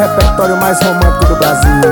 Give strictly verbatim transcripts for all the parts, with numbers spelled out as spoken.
repertório mais romântico do Brasil.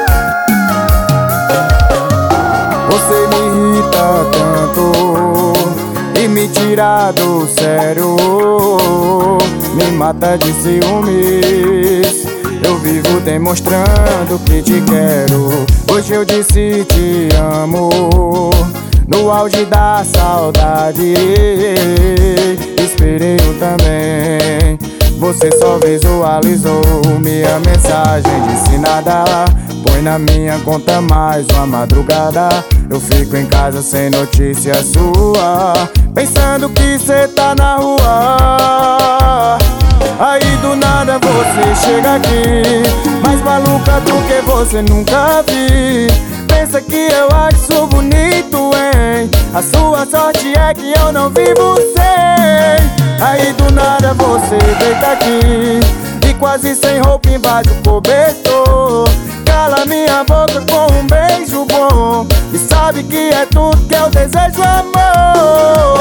Você me irrita tanto e me tira do sério, me mata de ciúmes. Eu vivo demonstrando que te quero. Hoje eu disse te amo, no auge da saudade. Esperei eu também, você só visualizou minha mensagem. Disse nada, põe na minha conta mais uma madrugada. Eu fico em casa sem notícia sua, pensando que cê tá na rua. Aí do nada você chega aqui, mais maluca do que você nunca vi. Pensa que eu acho bonito, hein? A sua sorte é que eu não vivo sem. Aí do nada você deita aqui e quase sem roupa invade o cobertor. Cala minha boca com um beijo bom e sabe que é tudo que eu desejo, amor.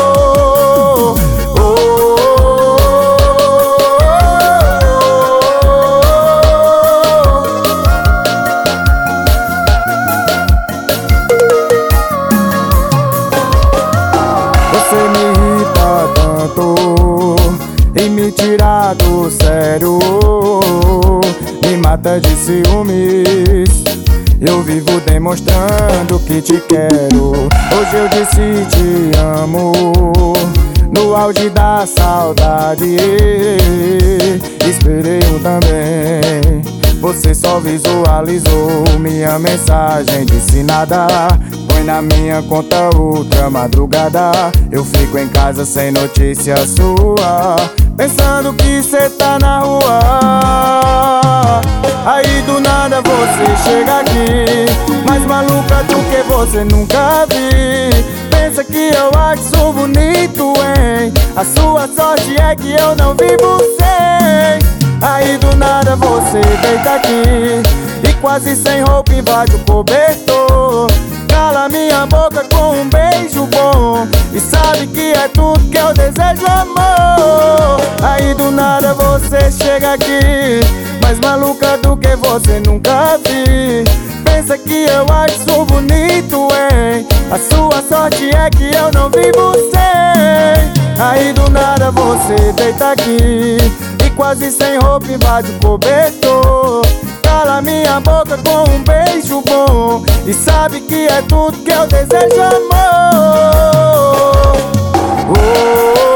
Você me irrita tanto e me tira do sério, me mata de ciúmes. Eu vivo demonstrando que te quero. Hoje eu disse te amo, no auge da saudade. Esperei eu também, você só visualizou minha mensagem. Disse nada, põe na minha conta outra madrugada. Eu fico em casa sem notícia sua, pensando que cê tá na rua. Aí do nada você chega aqui, mais maluca do que você nunca vi. Pensa que eu acho bonito, hein? A sua sorte é que eu não vivo sem. Aí do nada você deita aqui e quase sem roupa invade o cobertor. Cala minha boca com um beijo bom e sabe que é tudo que eu desejo, amor. Aí do nada você chega aqui, mais maluca do que você nunca vi. Pensa que eu acho bonito, hein? A sua sorte é que eu não vivo sem. Aí do nada você deita aqui e quase sem roupa invade o cobertor. Cala minha boca com um beijo bom e sabe que é tudo que eu desejo, amor. Oh, oh, oh.